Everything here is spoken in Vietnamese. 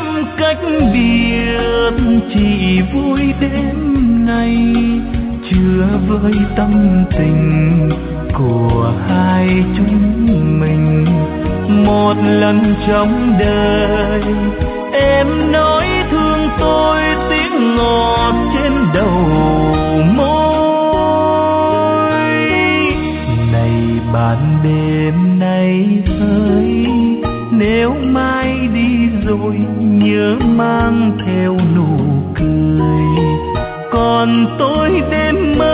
trăm cách biệt, chỉ vui đêm nay chứa với tâm tình của hai chúng mình. Một lần trong đời em nói thương tôi, tiếng ngọt trên đầu môi. Này bạn đêm nay ơi, nếu mai đi rồi nhớ mang theo nụ cười. Còn tôi đêm mơ